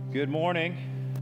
Good morning.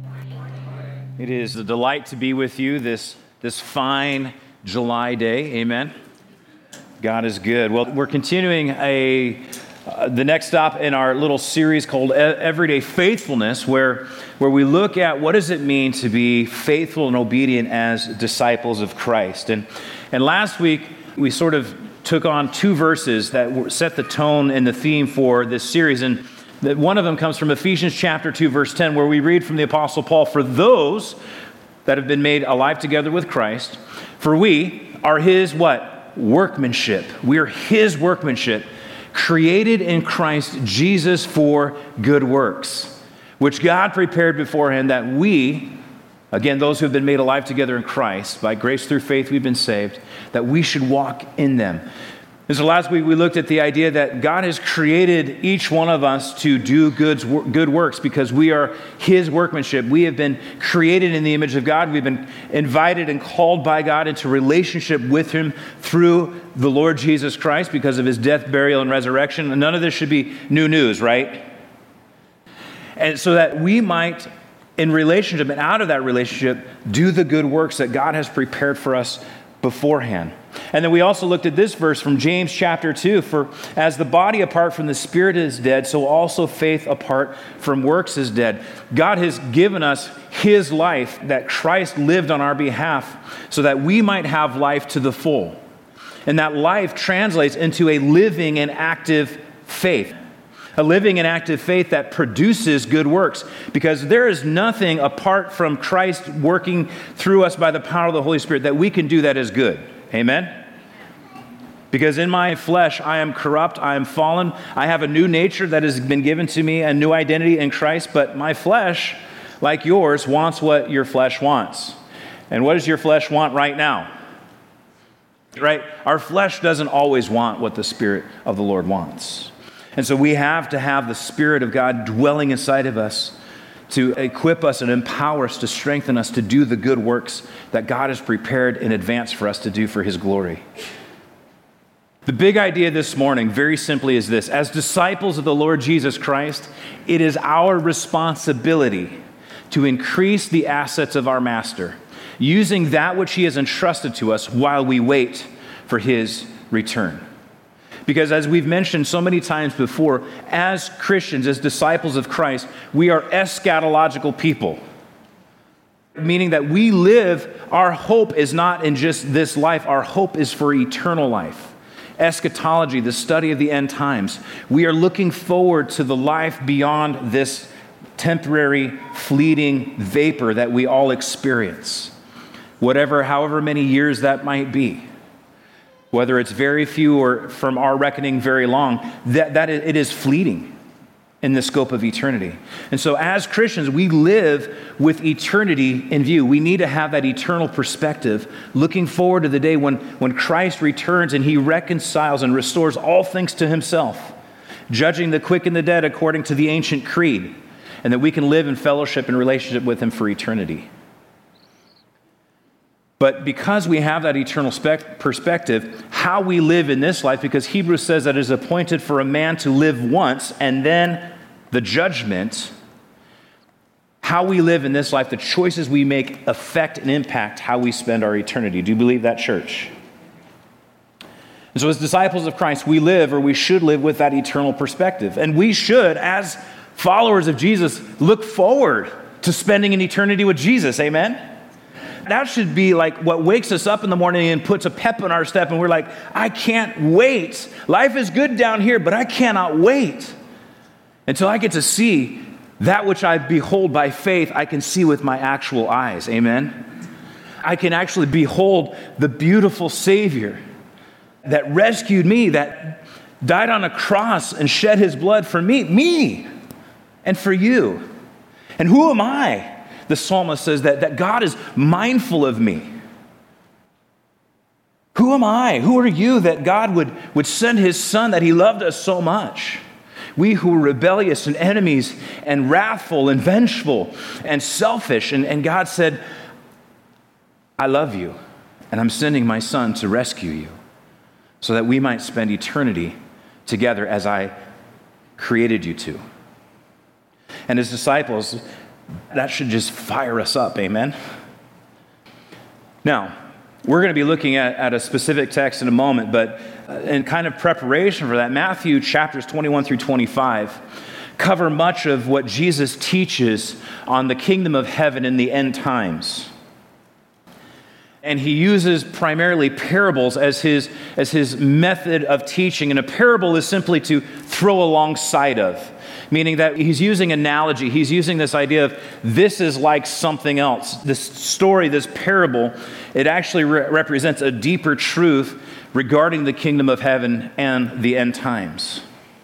It is a delight to be with you this fine July day. Amen. God is good. Well, we're continuing the next stop in our little series called Everyday Faithfulness, where we look at what does it mean to be faithful and obedient as disciples of Christ. And last week we sort of took on two verses that set the tone and the theme for this series, and that one of them comes from Ephesians chapter 2, verse 10, where we read from the Apostle Paul, "For those that have been made alive together with Christ, for we are his" what? Workmanship. We are his workmanship, created in Christ Jesus for good works, which God prepared beforehand that we, again, those who have been made alive together in Christ, by grace through faith we've been saved, that we should walk in them. And so last week we looked at the idea that God has created each one of us to do good works because we are his workmanship. We have been created in the image of God. We've been invited and called by God into relationship with him through the Lord Jesus Christ because of his death, burial, and resurrection. And none of this should be new news, right? And so that we might, in relationship and out of that relationship, do the good works that God has prepared for us beforehand. And then we also looked at this verse from James chapter 2, "For as the body apart from the spirit is dead, so also faith apart from works is dead." God has given us his life that Christ lived on our behalf so that we might have life to the full. And that life translates into a living and active faith. A living and active faith that produces good works, because there is nothing apart from Christ working through us by the power of the Holy Spirit that we can do that is good. Amen? Because in my flesh, I am corrupt, I am fallen, I have a new nature that has been given to me, a new identity in Christ, but my flesh, like yours, wants what your flesh wants. And what does your flesh want right now? Right? Our flesh doesn't always want what the Spirit of the Lord wants. And so we have to have the Spirit of God dwelling inside of us to equip us and empower us, to strengthen us to do the good works that God has prepared in advance for us to do for his glory. The big idea this morning, very simply, is this. As disciples of the Lord Jesus Christ, it is our responsibility to increase the assets of our Master, using that which he has entrusted to us while we wait for his return. Because as we've mentioned so many times before, as Christians, as disciples of Christ, we are eschatological people. Meaning that we live, our hope is not in just this life, our hope is for eternal life. Eschatology, the study of the end times. We are looking forward to the life beyond this temporary, fleeting vapor that we all experience. However many years that might be. Whether it's very few or from our reckoning very long, it is fleeting in the scope of eternity. And so as Christians, we live with eternity in view. We need to have that eternal perspective, looking forward to the day when Christ returns and he reconciles and restores all things to himself, judging the quick and the dead according to the ancient creed, and that we can live in fellowship and relationship with him for eternity. But because we have that eternal perspective, how we live in this life, because Hebrews says that it is appointed for a man to live once and then the judgment, how we live in this life, the choices we make affect and impact how we spend our eternity. Do you believe that, church? And so as disciples of Christ, we live, or we should live, with that eternal perspective. And we should, as followers of Jesus, look forward to spending an eternity with Jesus. Amen? That should be like what wakes us up in the morning and puts a pep in our step, and we're like, I can't wait. Life is good down here, but I cannot wait until I get to see that which I behold by faith, I can see with my actual eyes. Amen? I can actually behold the beautiful Savior that rescued me, that died on a cross and shed his blood for me, and for you. And who am I? The psalmist says that God is mindful of me. Who am I? Who are you that God would send his son, that he loved us so much? We who were rebellious and enemies and wrathful and vengeful and selfish. And God said, I love you, and I'm sending my son to rescue you so that we might spend eternity together as I created you to. and his disciples, that should just fire us up, amen? Now, we're going to be looking at a specific text in a moment, but in kind of preparation for that, Matthew chapters 21 through 25 cover much of what Jesus teaches on the kingdom of heaven in the end times. And he uses primarily parables as his method of teaching. And a parable is simply to throw alongside of, meaning that he's using analogy. He's using this idea of this is like something else. This story, this parable, it actually represents a deeper truth regarding the kingdom of heaven and the end times.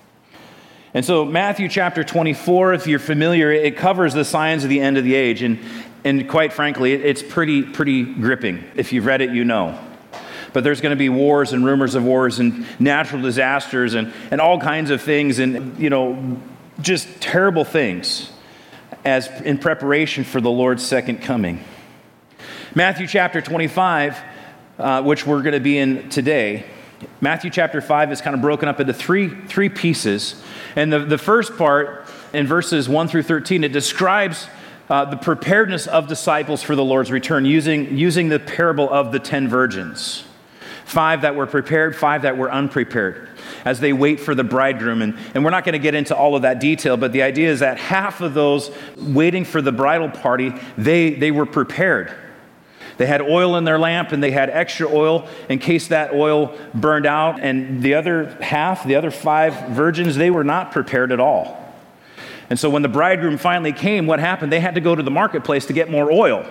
And so Matthew chapter 24, if you're familiar, it covers the signs of the end of the age. And quite frankly, it's pretty gripping. If you've read it, you know. But there's going to be wars and rumors of wars and natural disasters and all kinds of things and, just terrible things as in preparation for the Lord's second coming. Matthew chapter 25, which we're going to be in today, Matthew chapter 5 is kind of broken up into three pieces. And the first part, in verses 1 through 13, it describes the preparedness of disciples for the Lord's return using the parable of the 10 virgins. 5 that were prepared, 5 that were unprepared, as they wait for the bridegroom. And we're not going to get into all of that detail, but the idea is that half of those waiting for the bridal party, they were prepared. They had oil in their lamp, and they had extra oil in case that oil burned out. And the other half, the other 5 virgins, they were not prepared at all. And so when the bridegroom finally came, what happened? They had to go to the marketplace to get more oil.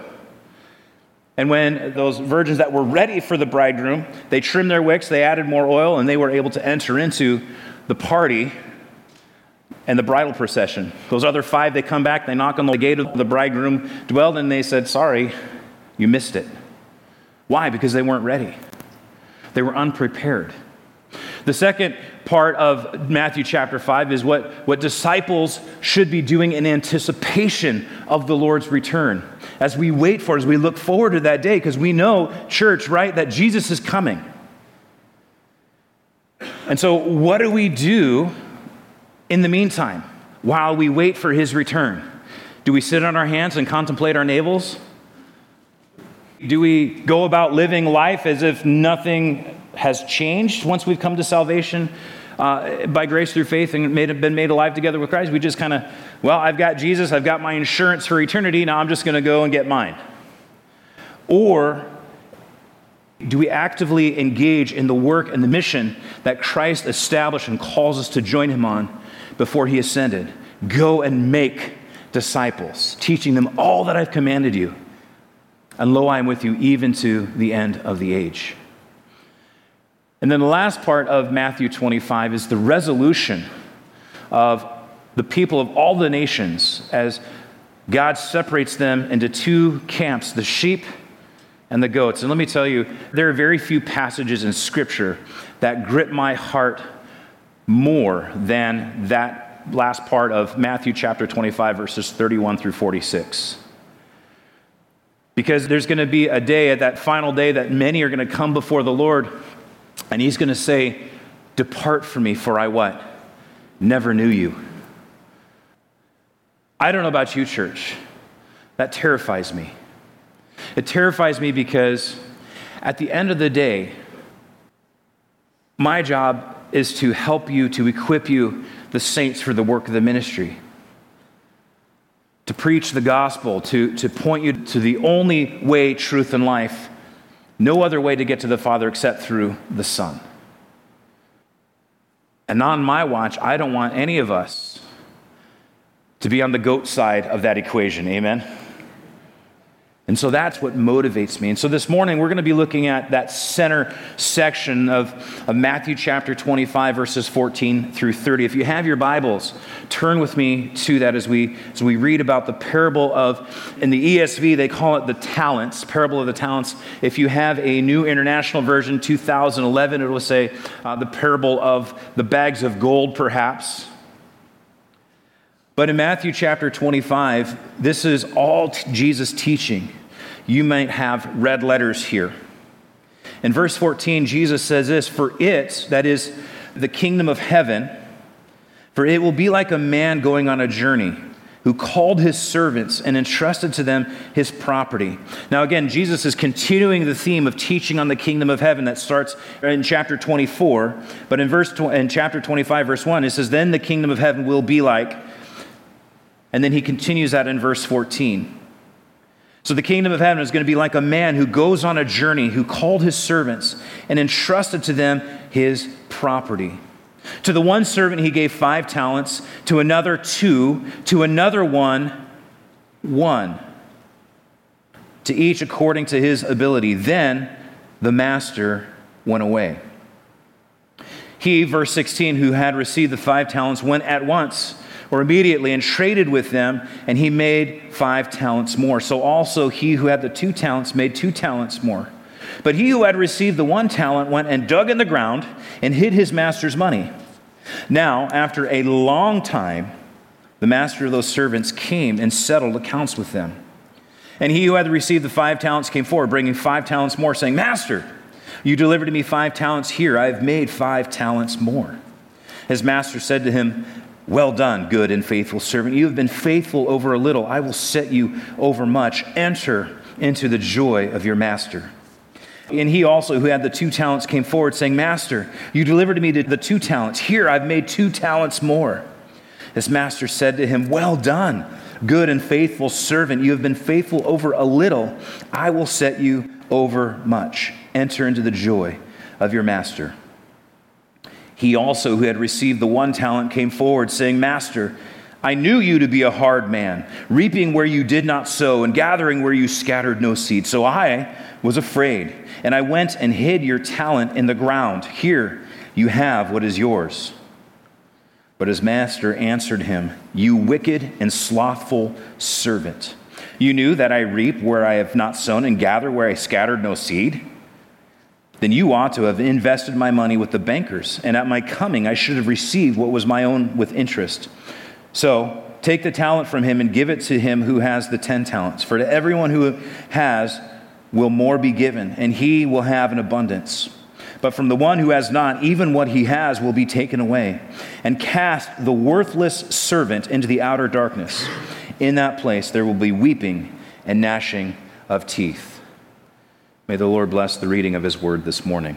And when those virgins that were ready for the bridegroom, they trimmed their wicks, they added more oil, and they were able to enter into the party and the bridal procession. Those other 5, they come back, they knock on the gate of the bridegroom dwelled, and they said, "Sorry, you missed it." Why? Because they weren't ready. They were unprepared. The second part of Matthew chapter 5 is what disciples should be doing in anticipation of the Lord's return. As we wait for it, as we look forward to that day, because we know, church, right, that Jesus is coming. And so what do we do in the meantime while we wait for his return? Do we sit on our hands and contemplate our navels? Do we go about living life as if nothing has changed once we've come to salvation by grace through faith and been made alive together with Christ? We just kind of, I've got Jesus, I've got my insurance for eternity, now I'm just going to go and get mine. Or do we actively engage in the work and the mission that Christ established and calls us to join him on before he ascended? Go and make disciples, teaching them all that I've commanded you. And lo, I am with you even to the end of the age. And then the last part of Matthew 25 is the resolution of the people of all the nations as God separates them into 2 camps, the sheep and the goats. And let me tell you, there are very few passages in Scripture that grip my heart more than that last part of Matthew chapter 25, verses 31 through 46. Because there's going to be a day, at that final day, that many are going to come before the Lord, and he's going to say, "Depart from me, for I" what? "Never knew you." I don't know about you, church. That terrifies me. It terrifies me because at the end of the day, my job is to help you, to equip you, the saints, for the work of the ministry. To preach the gospel, to point you to the only way, truth, and life. No other way to get to the Father except through the Son. And on my watch, I don't want any of us to be on the goat side of that equation. Amen? And so that's what motivates me. And so this morning, we're going to be looking at that center section of Matthew chapter 25, verses 14 through 30. If you have your Bibles, turn with me to that as we read about the parable of, in the ESV, they call it the talents, parable of the talents. If you have a New International Version, 2011, it will say the parable of the bags of gold, perhaps. But in Matthew chapter 25, this is all Jesus teaching. You might have red letters here. In verse 14, Jesus says this, "For it," that is the kingdom of heaven, "for it will be like a man going on a journey, who called his servants and entrusted to them his property. Now again, Jesus is continuing the theme of teaching on the kingdom of heaven that starts in chapter 24. But in chapter 25, verse 1, it says, then the kingdom of heaven will be like, and then he continues that in verse 14. So the kingdom of heaven is going to be like a man who goes on a journey, who called his servants and entrusted to them his property. To the one servant he gave 5 talents, to another 2, to another 1, to each according to his ability. Then the master went away. He, verse 16, who had received the 5 talents, went at once or immediately and traded with them, and he made 5 talents more. So also he who had the 2 talents made 2 talents more. But he who had received the 1 talent went and dug in the ground and hid his master's money. Now, after a long time, the master of those servants came and settled accounts with them. And he who had received the 5 talents came forward, bringing 5 talents more, saying, Master, you delivered to me 5 talents. Here, I have made 5 talents more. His master said to him, well done, good and faithful servant. You have been faithful over a little. I will set you over much. Enter into the joy of your master. And he also, who had the 2 talents, came forward, saying, Master, you delivered to me the 2 talents. Here, I've made 2 talents more. His master said to him, well done, good and faithful servant. You have been faithful over a little. I will set you over much. Enter into the joy of your master. He also, who had received the 1 talent, came forward, saying, Master, I knew you to be a hard man, reaping where you did not sow and gathering where you scattered no seed. So I was afraid, and I went and hid your talent in the ground. Here you have what is yours. But his master answered him, you wicked and slothful servant. You knew that I reap where I have not sown and gather where I scattered no seed? Then you ought to have invested my money with the bankers, and at my coming I should have received what was my own with interest. So take the talent from him and give it to him who has the 10 talents. For to everyone who has will more be given, and he will have an abundance. But from the one who has not, even what he has will be taken away. And cast the worthless servant into the outer darkness. In that place there will be weeping and gnashing of teeth. May the Lord bless the reading of his word this morning.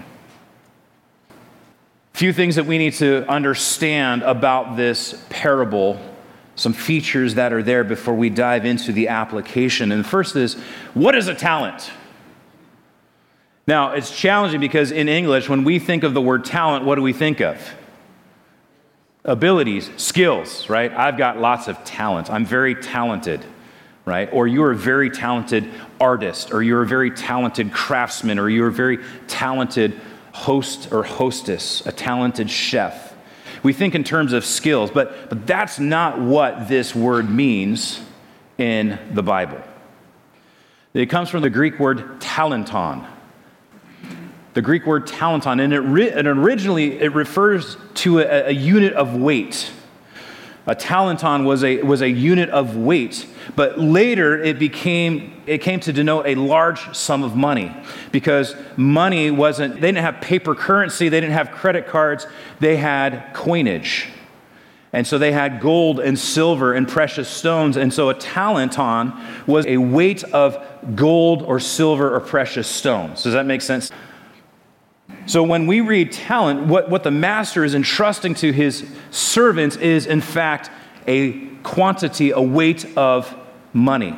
A few things that we need to understand about this parable, some features that are there before we dive into the application. And the first is, what is a talent? Now, it's challenging because in English, when we think of the word talent, what do we think of? Abilities, skills, right? I've got lots of talent. I'm very talented. Right? Or you're a very talented artist, or you're a very talented craftsman, or you're a very talented host or hostess, a talented chef. We think in terms of skills, but that's not what this word means in the Bible. It comes from the Greek word talenton. The Greek word talenton, and originally it refers to a unit of weight. A talenton was a unit of weight, but later it came to denote a large sum of money, because money they didn't have paper currency, they didn't have credit cards, they had coinage. And so they had gold and silver and precious stones, and so a talenton was a weight of gold or silver or precious stones. Does that make sense? So when we read talent, what the master is entrusting to his servants is, in fact, a quantity, a weight of money.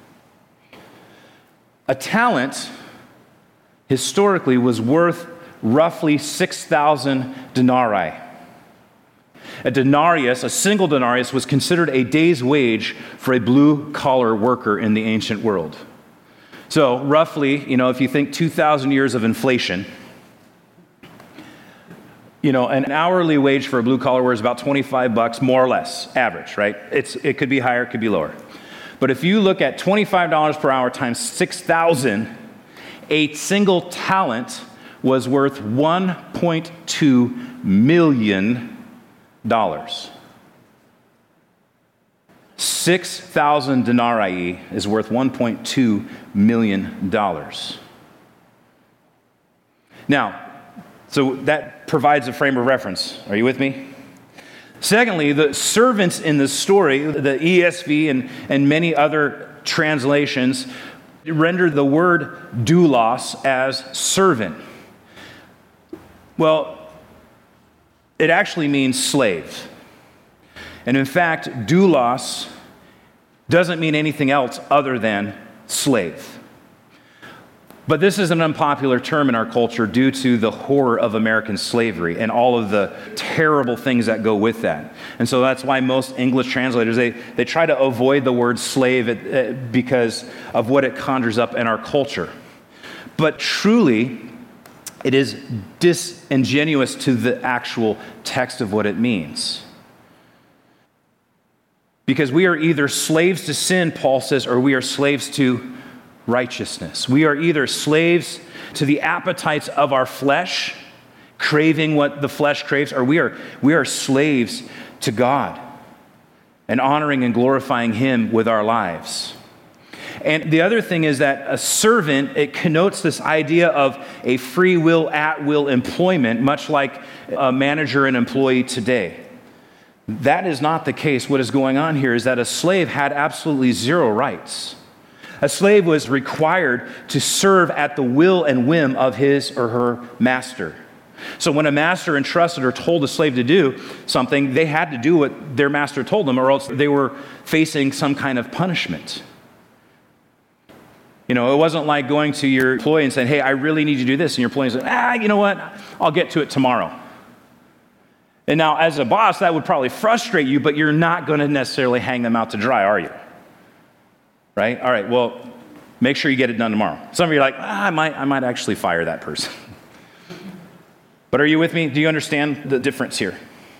A talent, historically, was worth roughly 6,000 denarii. A denarius, a single denarius, was considered a day's wage for a blue-collar worker in the ancient world. So roughly, if you think 2,000 years of inflation, an hourly wage for a blue-collar worker is about $25, more or less, average, right? It could be higher, it could be lower. But if you look at $25 per hour times 6,000, a single talent was worth $1.2 million. 6,000 denarii is worth $1.2 million. Now, so that provides a frame of reference. Are you with me? Secondly, the servants in the story, the ESV and many other translations, render the word doulos as servant. Well, it actually means slave. And in fact, doulos doesn't mean anything else other than slave. But this is an unpopular term in our culture due to the horror of American slavery and all of the terrible things that go with that. And so that's why most English translators, they try to avoid the word slave because of what it conjures up in our culture. But truly, it is disingenuous to the actual text of what it means. Because we are either slaves to sin, Paul says, or we are slaves to righteousness. We are either slaves to the appetites of our flesh, craving what the flesh craves, or we are slaves to God and honoring and glorifying Him with our lives. And the other thing is that a servant, it connotes this idea of a free will, at will employment, much like a manager and employee today. That is not the case. What is going on here is that a slave had absolutely zero rights. A slave was required to serve at the will and whim of his or her master. So when a master entrusted or told a slave to do something, they had to do what their master told them, or else they were facing some kind of punishment. You know, it wasn't like going to your employee and saying, hey, I really need you to do this. And your employee said, you know what? I'll get to it tomorrow. And now, as a boss, that would probably frustrate you, but you're not going to necessarily hang them out to dry, are you? Right? All right, well, make sure you get it done tomorrow. Some of you are like, I might actually fire that person. But are you with me? Do you understand the difference here?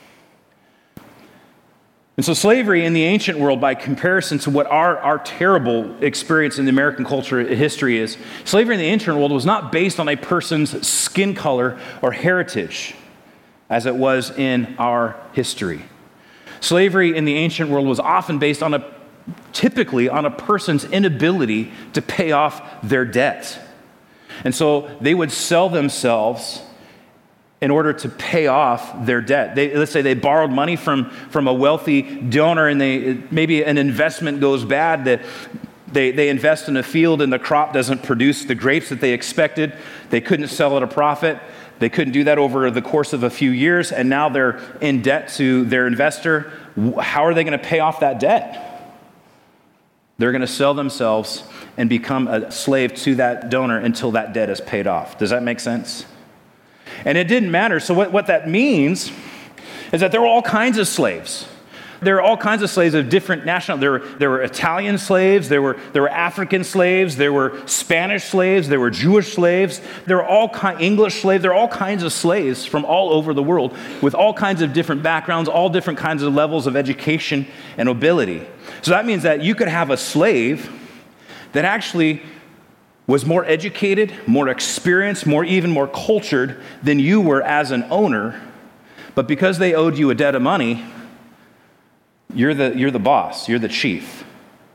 And so slavery in the ancient world, by comparison to what our terrible experience in the American culture history is, slavery in the ancient world was not based on a person's skin color or heritage, as it was in our history. Slavery in the ancient world was often based typically on a person's inability to pay off their debt. And so they would sell themselves in order to pay off their debt. Let's say they borrowed money from a wealthy donor, and maybe an investment goes bad, that they invest in a field and the crop doesn't produce the grapes that they expected. They couldn't sell at a profit. They couldn't do that over the course of a few years, and now they're in debt to their investor. How are they going to pay off that debt? They're going to sell themselves and become a slave to that donor until that debt is paid off. Does that make sense? And it didn't matter. So what that means is that there were all kinds of slaves. There were all kinds of slaves of different nationalities. There were Italian slaves, there were African slaves, there were Spanish slaves, there were Jewish slaves, there were English slaves, there are all kinds of slaves from all over the world with all kinds of different backgrounds, all different kinds of levels of education and ability. So that means that you could have a slave that actually was more educated, more experienced, even more cultured than you were as an owner, but because they owed you a debt of money, you're the boss, you're the chief.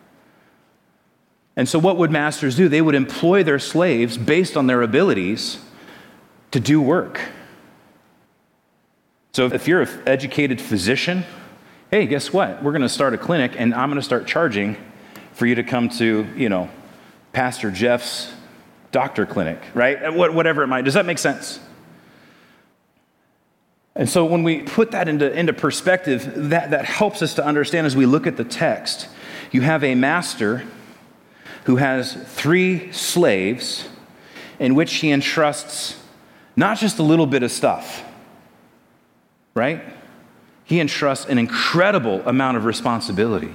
And so what would masters do? They would employ their slaves based on their abilities to do work. So if you're an educated physician, hey, guess what? We're going to start a clinic, and I'm going to start charging for you to come to, Pastor Jeff's doctor clinic, right? Whatever it might. Does that make sense? And so when we put that into perspective, that helps us to understand as we look at the text. You have a master who has 3 slaves in which he entrusts not just a little bit of stuff, right? He entrusts an incredible amount of responsibility.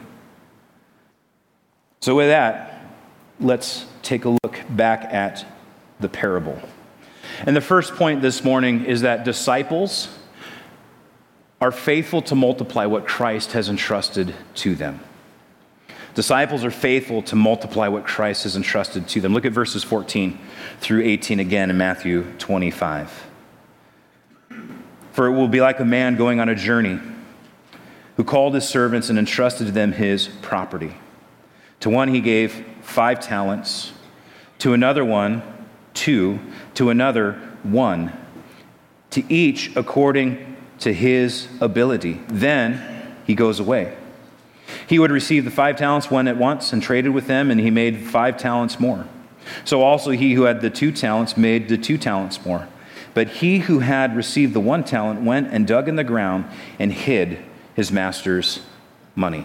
So with that, let's take a look back at the parable. And the first point this morning is that disciples are faithful to multiply what Christ has entrusted to them. Disciples are faithful to multiply what Christ has entrusted to them. Look at verses 14 through 18 again in Matthew 25. For it will be like a man going on a journey who called his servants and entrusted to them his property. To one he gave 5 talents, to another 1, 2, to another 1, to each according to his ability. Then he goes away. He who had received the 5 talents went at once and traded with them, and he made 5 talents more. So also he who had the 2 talents made the 2 talents more. But he who had received the 1 talent went and dug in the ground and hid his master's money.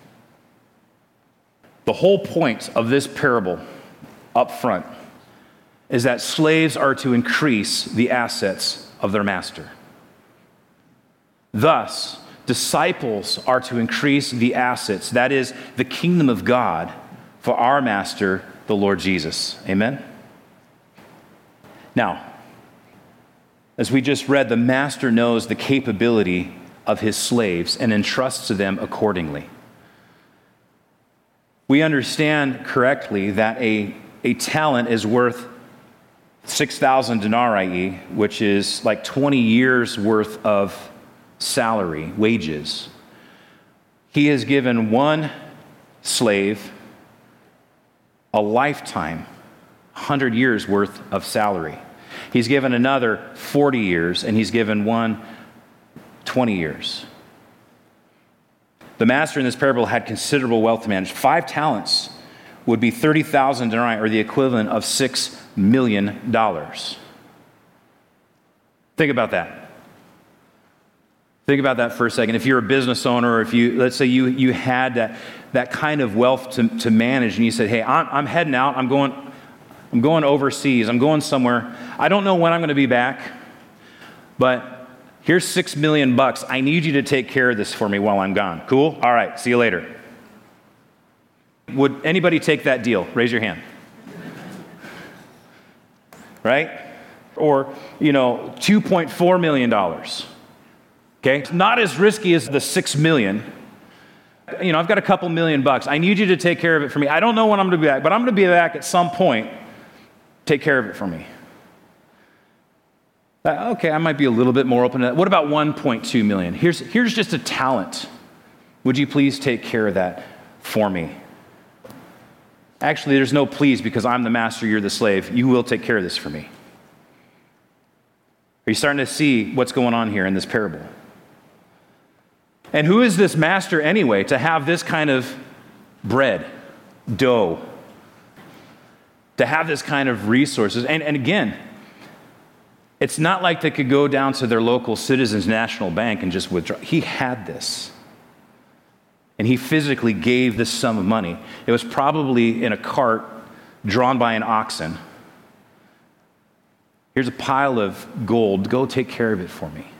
The whole point of this parable up front is that slaves are to increase the assets of their master. Thus, disciples are to increase the assets, that is, the kingdom of God, for our master, the Lord Jesus. Amen? Now, as we just read, the master knows the capability of his slaves and entrusts to them accordingly. We understand correctly that a talent is worth 6,000 denarii, which is like 20 years worth of salary, wages. He has given one slave a lifetime, 100 years worth of salary. He's given another 40 years, and he's given one 20 years. The master in this parable had considerable wealth to manage. 5 talents would be 30,000 denarii, or the equivalent of $6 million. Think about that. Think about that for a second. If you're a business owner, or if you, let's say you had that kind of wealth to manage, and you said, hey, I'm heading out, I'm going overseas, I'm going somewhere. I don't know when I'm going to be back, but here's $6 million. I need you to take care of this for me while I'm gone. Cool? All right, see you later. Would anybody take that deal? Raise your hand. Right? Or, $2.4 million. Okay? It's not as risky as the $6 million. I've got a couple $1 million. I need you to take care of it for me. I don't know when I'm going to be back, but I'm going to be back at some point. Take care of it for me. Okay, I might be a little bit more open to that. What about 1.2 million? Here's just a talent. Would you please take care of that for me? Actually, there's no please, because I'm the master, you're the slave. You will take care of this for me. Are you starting to see what's going on here in this parable? And who is this master anyway to have this kind of bread, dough, to have this kind of resources? And again, it's not like they could go down to their local Citizens National Bank and just withdraw. He had this. And he physically gave this sum of money. It was probably in a cart drawn by an oxen. Here's a pile of gold. Go take care of it for me.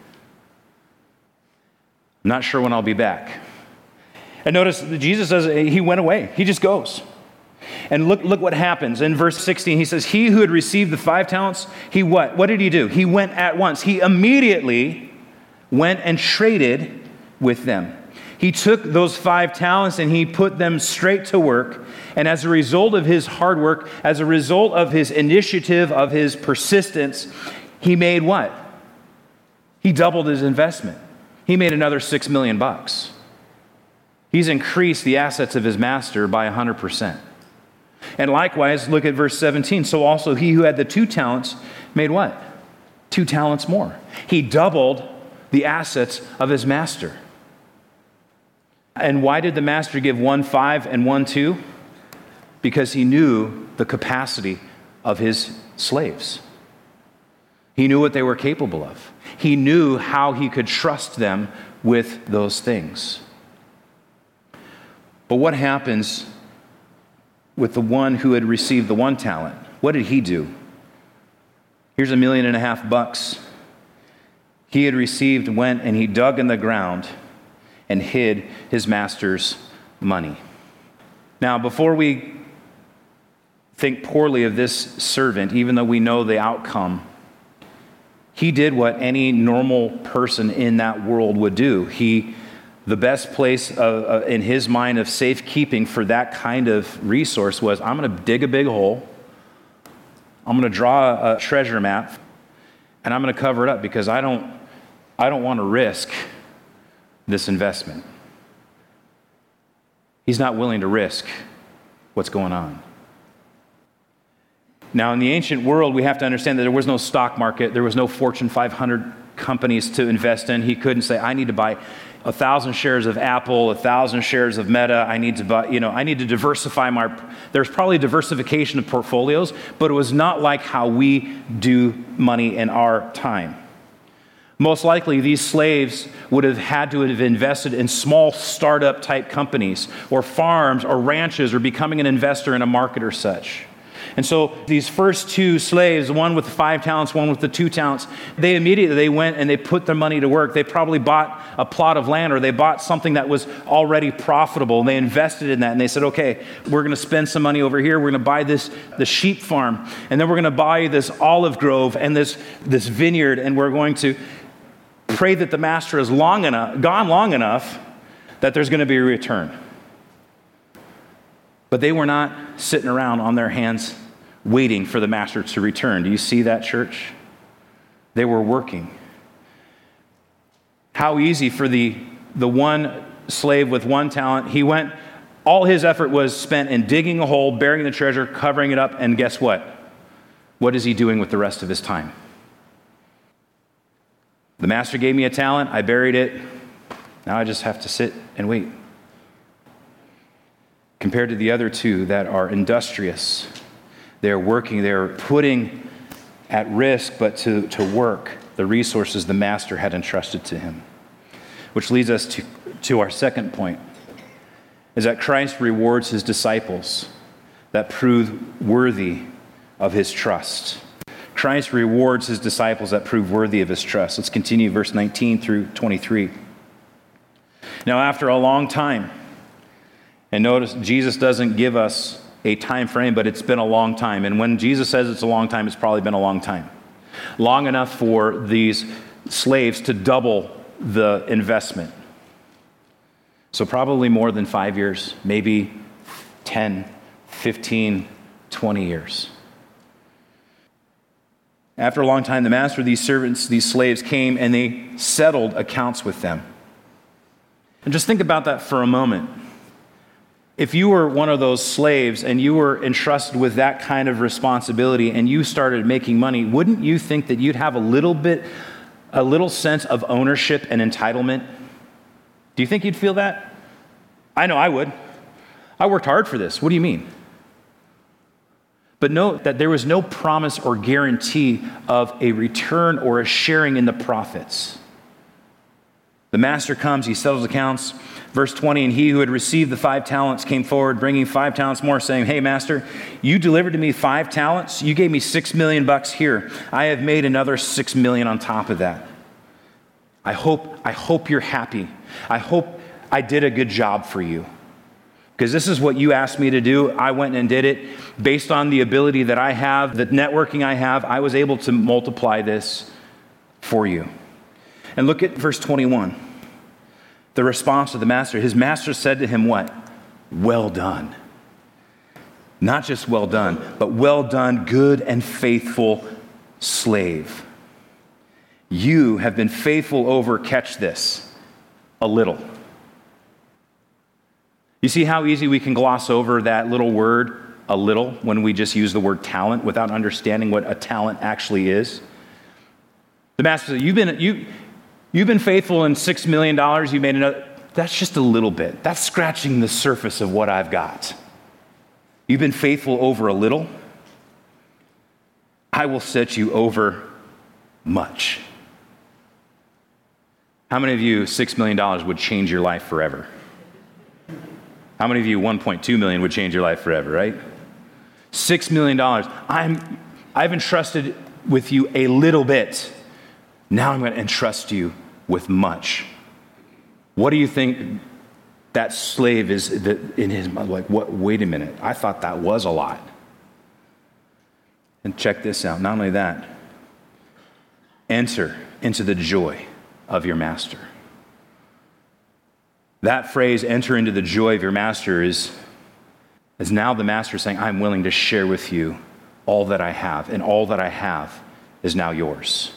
I'm not sure when I'll be back. And notice that Jesus says he went away. He just goes. And look what happens. In verse 16, he says, he who had received the 5 talents, he what? What did he do? He went at once. He immediately went and traded with them. He took those 5 talents and he put them straight to work. And as a result of his hard work, as a result of his initiative, of his persistence, he made what? He doubled his investment. He made another $6 million. He's increased the assets of his master by 100%. And likewise, look at verse 17. So also he who had the 2 talents made what? 2 talents more. He doubled the assets of his master. And why did the master give 1 5 and 1 2? Because he knew the capacity of his slaves. He knew what they were capable of. He knew how he could trust them with those things. But what happens with the one who had received the 1 talent? What did he do? Here's $1.5 million. He had received, went, and he dug in the ground and hid his master's money. Now, before we think poorly of this servant, even though we know the outcome, he did what any normal person in that world would do. The best place in his mind of safekeeping for that kind of resource was, I'm going to dig a big hole, I'm going to draw a treasure map, and I'm going to cover it up because I don't want to risk this investment. He's not willing to risk what's going on. Now, in the ancient world, we have to understand that there was no stock market, there was no Fortune 500 companies to invest in. He couldn't say, I need to buy 1,000 shares of Apple, 1,000 shares of Meta. I need to buy, I need to diversify there's probably diversification of portfolios, but it was not like how we do money in our time. Most likely, these slaves would have had to have invested in small startup type companies or farms or ranches or becoming an investor in a market or such. And so these first two slaves, one with the 5 talents, one with the 2 talents, they went and they put their money to work. They probably bought a plot of land, or they bought something that was already profitable, and they invested in that. And they said, okay, we're going to spend some money over here. We're going to buy the sheep farm, and then we're going to buy this olive grove and this vineyard, and we're going to pray that the master is gone long enough that there's going to be a return. But they were not sitting around on their hands waiting for the master to return. Do you see that, church? They were working. How easy for the one slave with 1 talent. All his effort was spent in digging a hole, burying the treasure, covering it up, and guess what? What is he doing with the rest of his time? The master gave me a talent, I buried it, now I just have to sit and wait. Compared to the other 2 that are industrious, they're working, they're putting at risk, but to work the resources the master had entrusted to him. Which leads us to our second point, is that Christ rewards his disciples that prove worthy of his trust. Christ rewards his disciples that prove worthy of his trust. Let's continue verse 19 through 23. Now, after a long time, and notice Jesus doesn't give us a time frame, but it's been a long time. And when Jesus says it's a long time, it's probably been a long time. Long enough for these slaves to double the investment. So probably more than 5 years, maybe 10, 15, 20 years. After a long time, the master of these servants, these slaves, came and they settled accounts with them. And just think about that for a moment. If you were one of those slaves and you were entrusted with that kind of responsibility and you started making money, wouldn't you think that you'd have a little sense of ownership and entitlement? Do you think you'd feel that? I know I would. I worked hard for this. What do you mean? But note that there was no promise or guarantee of a return or a sharing in the profits. The master comes, he settles accounts. Verse 20, and he who had received the 5 talents came forward, bringing 5 talents more, saying, hey, master, you delivered to me 5 talents. You gave me $6 million here. I have made another $6 million on top of that. I hope you're happy. I hope I did a good job for you. Because this is what you asked me to do. I went and did it. Based on the ability that I have, the networking I have, I was able to multiply this for you. And look at verse 21. The response of the master. His master said to him what? Well done. Not just well done, but well done, good and faithful slave. You have been faithful over, catch this, a little. You see how easy we can gloss over that little word, a little, when we just use the word talent without understanding what a talent actually is? The master said, You've been faithful in $6 million, you made another. That's just a little bit. That's scratching the surface of what I've got. You've been faithful over a little. I will set you over much. How many of you, $6 million would change your life forever? How many of you, 1.2 million would change your life forever, right? $6 million. I've entrusted with you a little bit. Now I'm going to entrust you with much. What do you think that slave is in his mind? Like, what? Wait a minute. I thought that was a lot. And check this out. Not only that, enter into the joy of your master. That phrase, enter into the joy of your master, is now the master saying, I'm willing to share with you all that I have, and all that I have is now yours.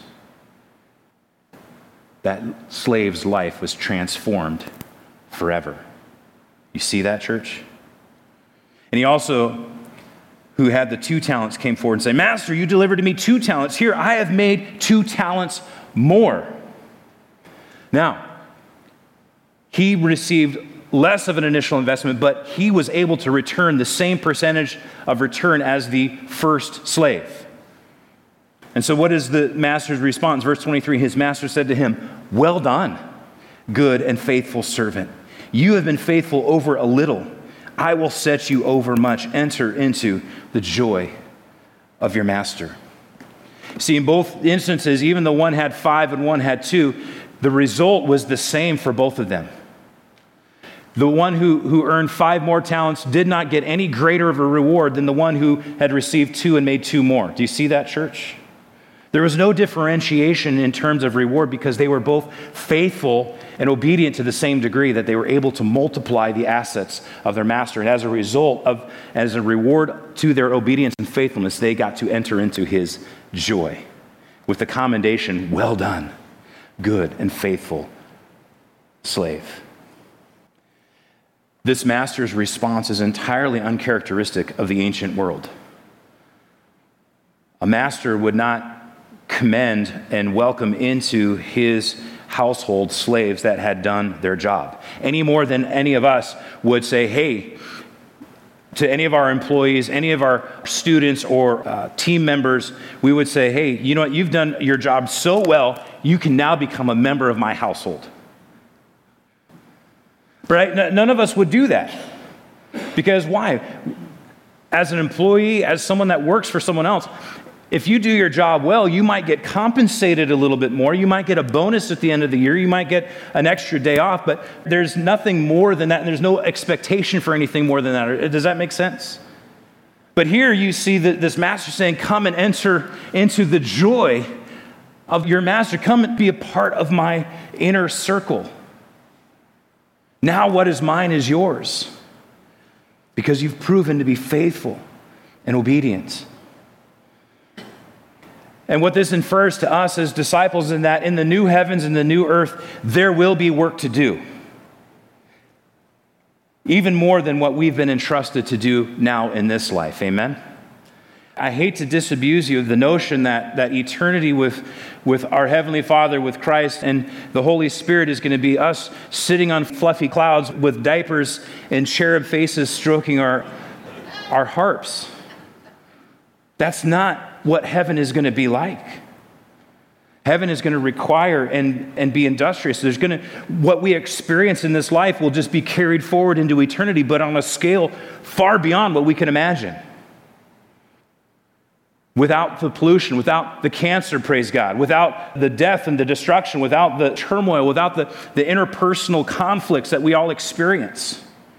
That slave's life was transformed forever. You see that, church? And he also, who had the 2 talents, came forward and said, Master, you delivered to me 2 talents. Here, I have made 2 talents more. Now, he received less of an initial investment, but he was able to return the same percentage of return as the first slave. And so what is the master's response? Verse 23, his master said to him, "Well done, good and faithful servant. You have been faithful over a little. I will set you over much. Enter into the joy of your master." See, in both instances, even though one had 5 and one had 2, the result was the same for both of them. The one who earned 5 more talents did not get any greater of a reward than the one who had received 2 and made 2 more. Do you see that, church? There was no differentiation in terms of reward because they were both faithful and obedient to the same degree that they were able to multiply the assets of their master. And as a result of, as a reward to their obedience and faithfulness, they got to enter into his joy with the commendation, "Well done, good and faithful slave." This master's response is entirely uncharacteristic of the ancient world. A master would not commend and welcome into his household slaves that had done their job, any more than any of us would say, "Hey," to any of our employees, any of our students or team members, we would say, "Hey, you know what? You've done your job so well, you can now become a member of my household." Right? None of us would do that. Because why? As an employee, as someone that works for someone else, if you do your job well, you might get compensated a little bit more. You might get a bonus at the end of the year. You might get an extra day off, but there's nothing more than that, and there's no expectation for anything more than that. Does that make sense? But here you see that this master saying, "Come and enter into the joy of your master. Come and be a part of my inner circle. Now what is mine is yours, because you've proven to be faithful and obedient." And what this infers to us as disciples is that in the new heavens and the new earth, there will be work to do. Even more than what we've been entrusted to do now in this life. Amen? I hate to disabuse you of the notion that eternity with our Heavenly Father, with Christ and the Holy Spirit is going to be us sitting on fluffy clouds with diapers and cherub faces stroking our harps. That's not what heaven is going to be like. Heaven is going to require and be industrious. What we experience in this life will just be carried forward into eternity, but on a scale far beyond what we can imagine. Without the pollution, without the cancer, praise God, without the death and the destruction, without the turmoil, without the interpersonal conflicts that we all experience.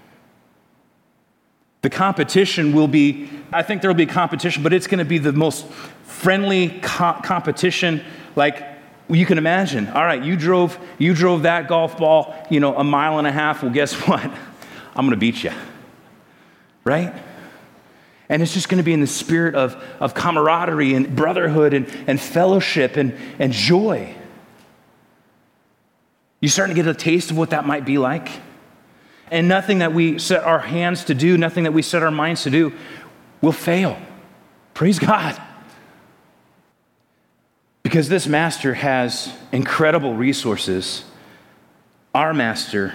The competition will be, I think there will be competition, but it's going to be the most friendly competition like you can imagine. All right, you drove that golf ball, a mile and a half. Well, guess what? I'm going to beat you. Right? And it's just going to be in the spirit of camaraderie and brotherhood and fellowship and joy. You're starting to get a taste of what that might be like. And nothing that we set our hands to do, nothing that we set our minds to do will fail. Praise God. Because this master has incredible resources. Our master,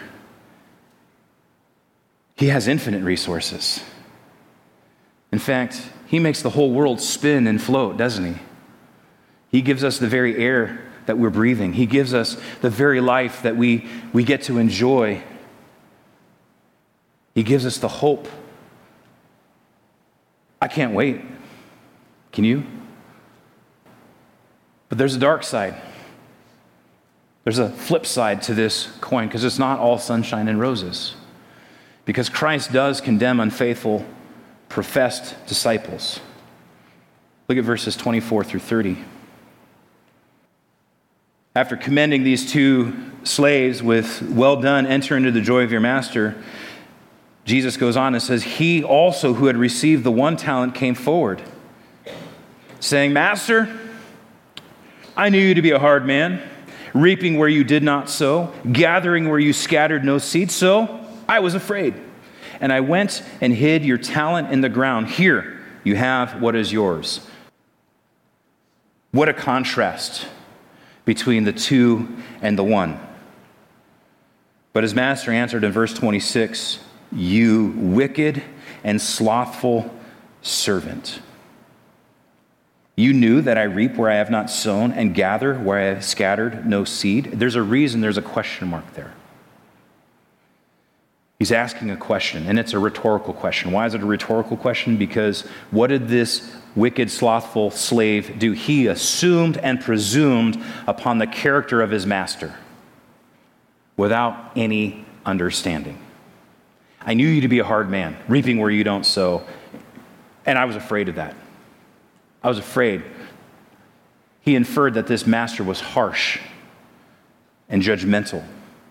he has infinite resources. In fact, he makes the whole world spin and float, doesn't he? He gives us the very air that we're breathing. He gives us the very life that we get to enjoy. He gives us the hope. I can't wait. Can you? But there's a dark side. There's a flip side to this coin, because it's not all sunshine and roses. Because Christ does condemn unfaithful, professed disciples. Look at verses 24 through 30. After commending these 2 slaves with, "Well done, enter into the joy of your master," Jesus goes on and says, "He also who had received the 1 talent came forward, saying, 'Master, I knew you to be a hard man, reaping where you did not sow, gathering where you scattered no seed. So I was afraid, and I went and hid your talent in the ground. Here you have what is yours.'" What a contrast between the two and the one. But his master answered in verse 26, "You wicked and slothful servant. You knew that I reap where I have not sown and gather where I have scattered no seed." There's a reason there's a question mark there. He's asking a question, and it's a rhetorical question. Why is it a rhetorical question? Because what did this wicked, slothful slave do? He assumed and presumed upon the character of his master without any understanding. "I knew you to be a hard man, reaping where you don't sow." And I was afraid of that. I was afraid. He inferred that this master was harsh and judgmental.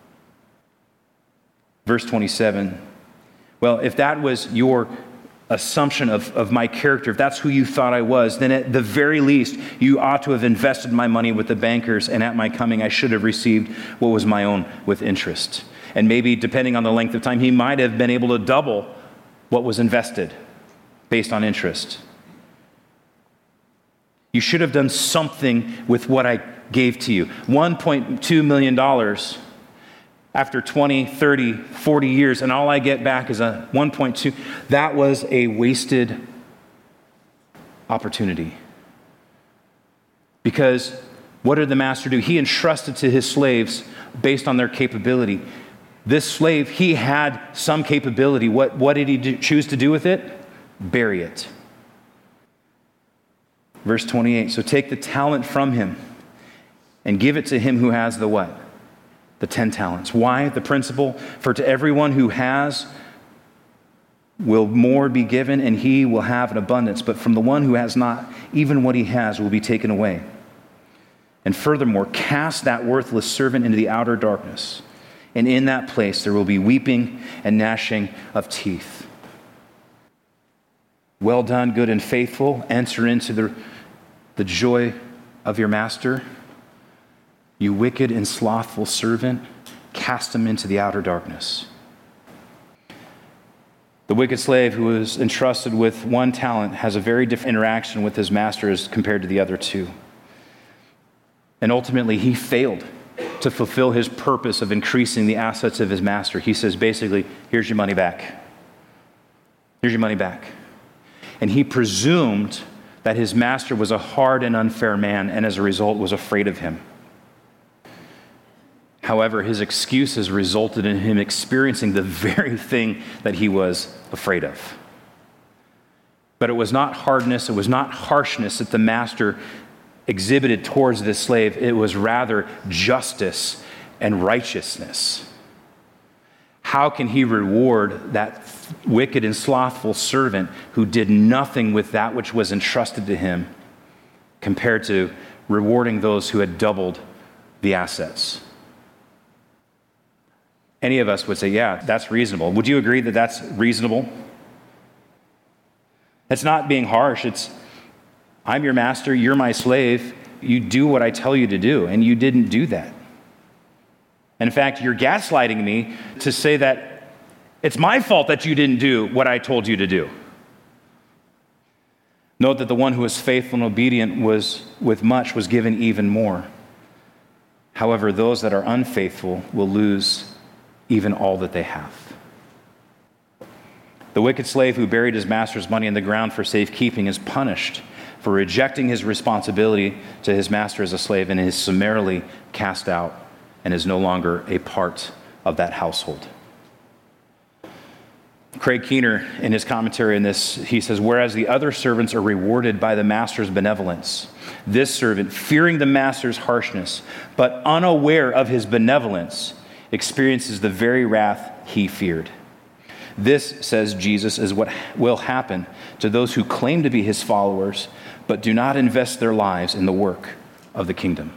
Verse 27, well, if that was your assumption of my character, if that's who you thought I was, then at the very least, you ought to have invested my money with the bankers, and at my coming, I should have received what was my own with interest. And maybe, depending on the length of time, he might have been able to double what was invested based on interest. You should have done something with what I gave to you. $1.2 million after 20, 30, 40 years, and all I get back is a 1.2. That was a wasted opportunity. Because what did the master do? He entrusted to his slaves based on their capability. This slave, he had some capability. What did he choose to do with it? Bury it. Verse 28, so take the talent from him and give it to him who has the what? The 10 talents. Why? The principle, for to everyone who has will more be given, and he will have an abundance. But from the one who has not, even what he has will be taken away. And furthermore, cast that worthless servant into the outer darkness. And in that place there will be weeping and gnashing of teeth. Well done, good and faithful. Enter into the joy of your master. You wicked and slothful servant, cast him into the outer darkness. The wicked slave who was entrusted with 1 talent has a very different interaction with his master as compared to the other 2. And ultimately, he failed to fulfill his purpose of increasing the assets of his master. He says, basically, here's your money back. Here's your money back. And he presumed that his master was a hard and unfair man, and as a result was afraid of him. However, his excuses resulted in him experiencing the very thing that he was afraid of. But it was not hardness, it was not harshness that the master exhibited towards this slave. It was rather justice and righteousness. How can he reward that wicked and slothful servant who did nothing with that which was entrusted to him compared to rewarding those who had doubled the assets? Any of us would say, yeah, that's reasonable. Would you agree that that's reasonable? It's not being harsh. It's, I'm your master, you're my slave. You do what I tell you to do, and you didn't do that. In fact, you're gaslighting me to say that it's my fault that you didn't do what I told you to do. Note that the one who was faithful and obedient was with much was given even more. However, those that are unfaithful will lose even all that they have. The wicked slave who buried his master's money in the ground for safekeeping is punished for rejecting his responsibility to his master as a slave, and is summarily cast out and is no longer a part of that household. Craig Keener, in his commentary on this, he says, whereas the other servants are rewarded by the master's benevolence, this servant, fearing the master's harshness, but unaware of his benevolence, experiences the very wrath he feared. This, says Jesus, is what will happen to those who claim to be his followers, but do not invest their lives in the work of the kingdom.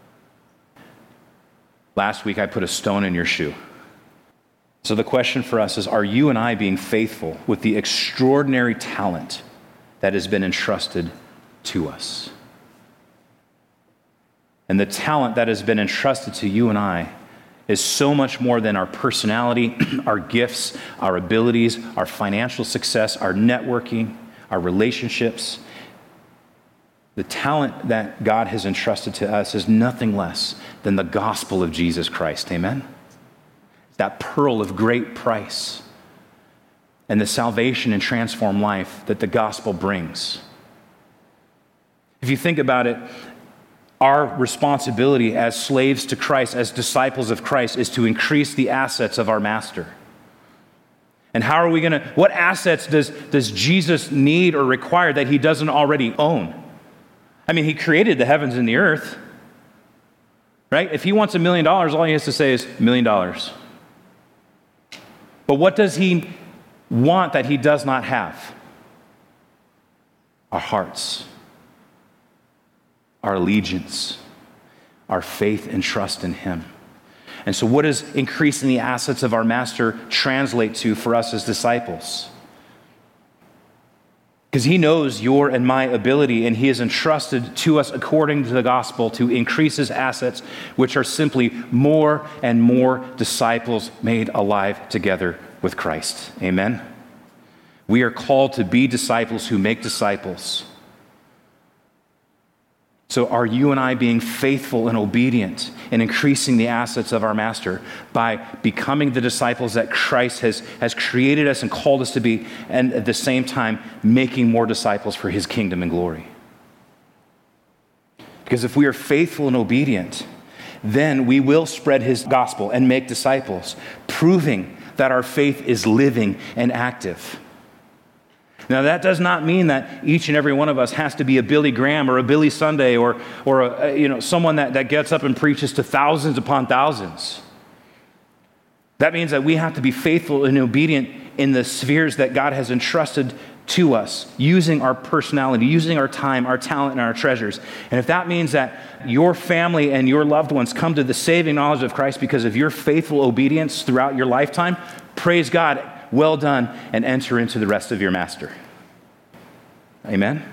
Last week, I put a stone in your shoe. So the question for us is, are you and I being faithful with the extraordinary talent that has been entrusted to us? And the talent that has been entrusted to you and I is so much more than our personality, our gifts, our abilities, our financial success, our networking, our relationships. The talent that God has entrusted to us is nothing less than the gospel of Jesus Christ. Amen? That pearl of great price and the salvation and transformed life that the gospel brings. If you think about it, our responsibility as slaves to Christ, as disciples of Christ, is to increase the assets of our master. And how are we going to, what assets does Jesus need or require that he doesn't already own? I mean, he created the heavens and the earth, right? If he wants $1 million, all he has to say is $1 million. But what does he want that he does not have? Our hearts, our allegiance, our faith and trust in him. And so what does increasing the assets of our master translate to for us as disciples? Because he knows your and my ability, and he has entrusted to us according to the gospel to increase his assets, which are simply more and more disciples made alive together with Christ. Amen? We are called to be disciples who make disciples. So are you and I being faithful and obedient in increasing the assets of our master by becoming the disciples that Christ has created us and called us to be, and at the same time making more disciples for his kingdom and glory? Because if we are faithful and obedient, then we will spread his gospel and make disciples, proving that our faith is living and active. Now, that does not mean that each and every one of us has to be a Billy Graham or a Billy Sunday or someone that gets up and preaches to thousands upon thousands. That means that we have to be faithful and obedient in the spheres that God has entrusted to us, using our personality, using our time, our talent, and our treasures. And if that means that your family and your loved ones come to the saving knowledge of Christ because of your faithful obedience throughout your lifetime, praise God. Well done, and enter into the rest of your master. Amen?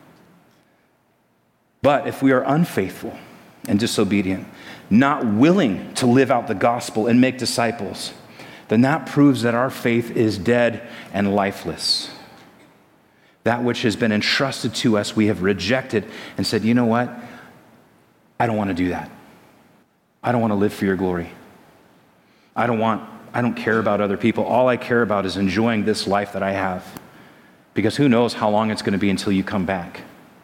But if we are unfaithful and disobedient, not willing to live out the gospel and make disciples, then that proves that our faith is dead and lifeless. That which has been entrusted to us, we have rejected and said, you know what? I don't want to do that. I don't want to live for your glory. I don't care about other people. All I care about is enjoying this life that I have. Because who knows how long it's going to be until you come back.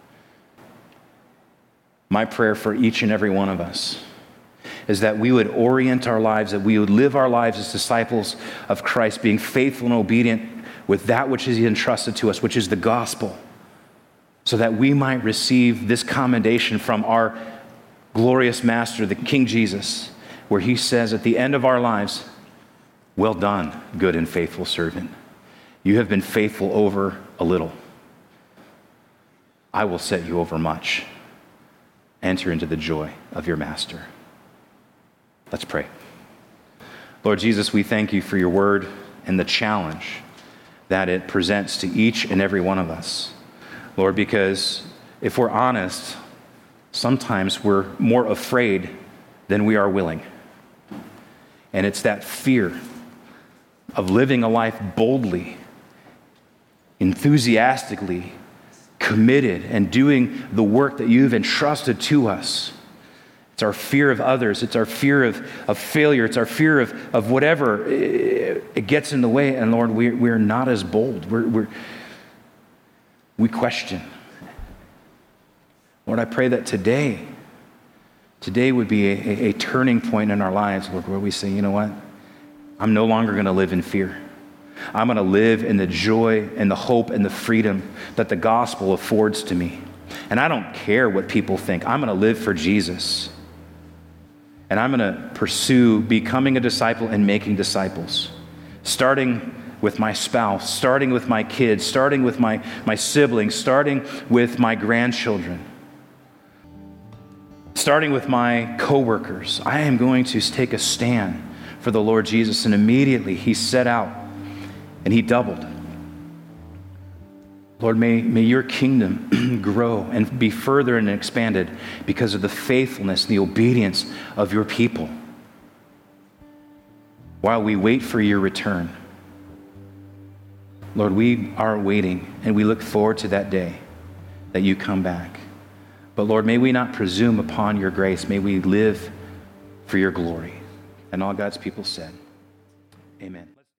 My prayer for each and every one of us is that we would orient our lives, that we would live our lives as disciples of Christ, being faithful and obedient with that which is entrusted to us, which is the gospel, so that we might receive this commendation from our glorious master, the King Jesus, where he says at the end of our lives, well done, good and faithful servant. You have been faithful over a little. I will set you over much. Enter into the joy of your master. Let's pray. Lord Jesus, we thank you for your word and the challenge that it presents to each and every one of us. Lord, because if we're honest, sometimes we're more afraid than we are willing. And it's that fear of living a life boldly, enthusiastically, committed, and doing the work that you've entrusted to us. It's our fear of others. It's our fear of failure. It's our fear of whatever. It gets in the way. And Lord, we're not as bold. We question. Lord, I pray that today would be a turning point in our lives, Lord, where we say, you know what? I'm no longer going to live in fear. I'm going to live in the joy and the hope and the freedom that the gospel affords to me. And I don't care what people think. I'm going to live for Jesus. And I'm going to pursue becoming a disciple and making disciples, starting with my spouse, starting with my kids, starting with my siblings, starting with my grandchildren, starting with my coworkers. I am going to take a stand for the Lord Jesus. And immediately he set out and he doubled. Lord, may your kingdom grow and be further and expanded because of the faithfulness and the obedience of your people while we wait for your return. Lord, we are waiting and we look forward to that day that you come back. But Lord, may we not presume upon your grace. May we live for your glory. And all God's people said, amen.